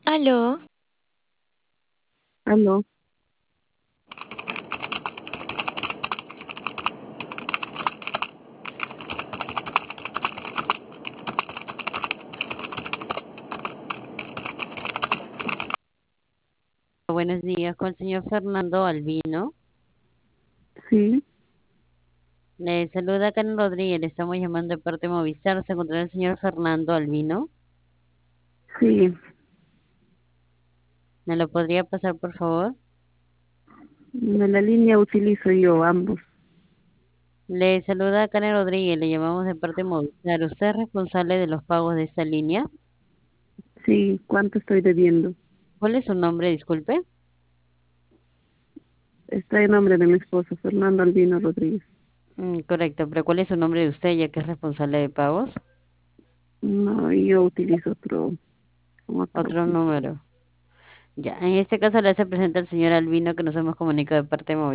Aló, Aló, Buenos días, con el señor Fernando Albino. sí, Le saluda Karen Rodríguez, le estamos llamando de parte de Movistar. Se encontrará el señor Fernando Albino. sí, ¿Me lo podría pasar, por favor? en la línea utilizo yo ambos. Le saluda Karen Rodríguez, le llamamos de parte de Movistar. ¿Usted es responsable de los pagos de esta línea? Sí, ¿cuánto estoy debiendo? ¿Cuál es su nombre, disculpe? Está en nombre de mi esposo, Fernando Albino Rodríguez. Correcto, pero ¿cuál es su nombre de usted, ya que es responsable de pagos? No, yo utilizo otro. Otro número. Ya, en este caso le hace presente al señor Albino que nos hemos comunicado de parte de Movistar.